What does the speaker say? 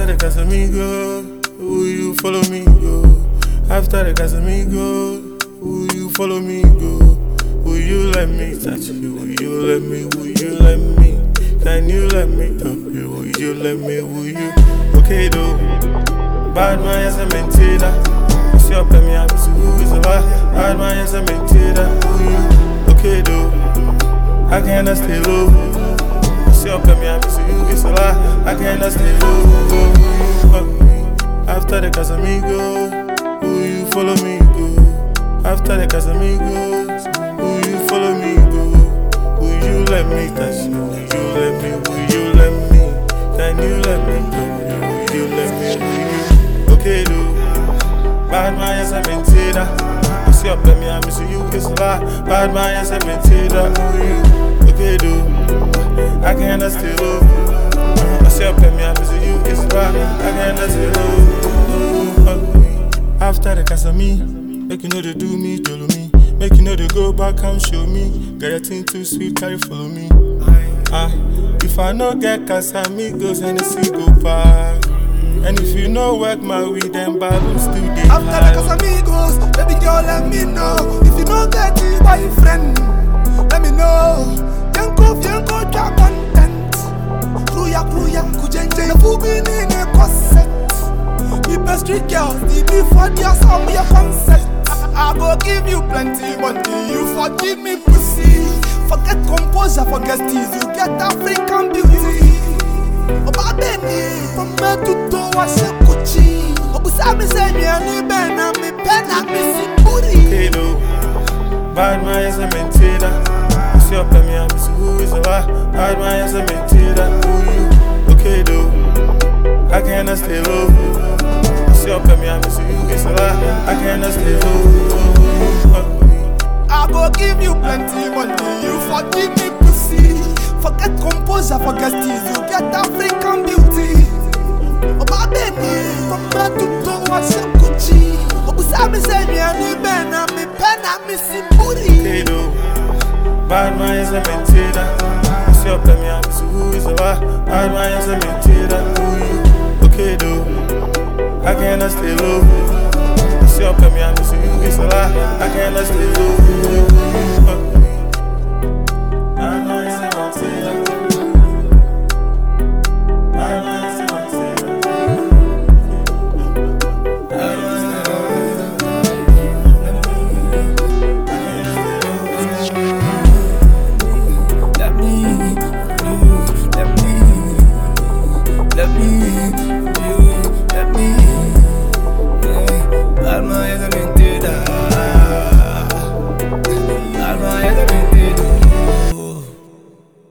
After the Casamigo, will you follow me go? After the Casamigo, will you follow me go? Will you let me touch you? Will you let me? Will you let me? Can you let me touch you? Will you let me? Will you? Okay though. Bad man is a mentira. What's your me? I'm who is a lie. Bad man is a mentira. Will you? Okay though. I cannot stay low. What's your me? I'm who is a lie. I cannot stay low. After the Casamigo, will you follow me go? After the Casamigo, will you follow me go? Will you let me touch you? Will you let me? Will you let me? Can you let me touch you? Will you let me? Will you? Okay though. Bad man is a mentira. What's your me? I miss you is a lie. Bad man is a mentira. Will you? Okay though. I cannot stay low. What's your me? I miss you is a lie. I cannot stay low. After the Casami, make you know they do me, jolo me. Make you know they go back and show me. Get a thing too sweet, carry follow me. If I no get Casamigos and the sea go back. And if you no work my weed, then Balu still dey. After the Casamigos, baby girl, let me know. If you no get it, boyfriend, let me know. Yanko, drop content. Kruya, kujenje, fubini ne corset. The street girls, the before their song, your concept. I go give you plenty money, you forgive me pussy. Forget composure, forget steez, you get African beauty. Oba beni, from me to toe, I say Gucci. Obusa me say me ani bena, me pena, me si puri. Okay though, bad man is a mentira. What's your me? I miss who is a lie. Bad man is a mentira. Who you? Okay though, I cannot stay low. What's your me? I miss you is a lie. I cannot stay low. I go give you plenty money, you forgive me pussy. Forget composure, forget steez, you get African beauty. Oba beni, from me to toe, I say Gucci. Obusa me say me ani bena, me pena, me si puri. Okay though, bad man is a mentira. What's your me? I miss who is a lie. Bad man is a mentira. Who you? Okay though, I cannot stay low. What's your me? I miss you is a lie. I cannot stay low.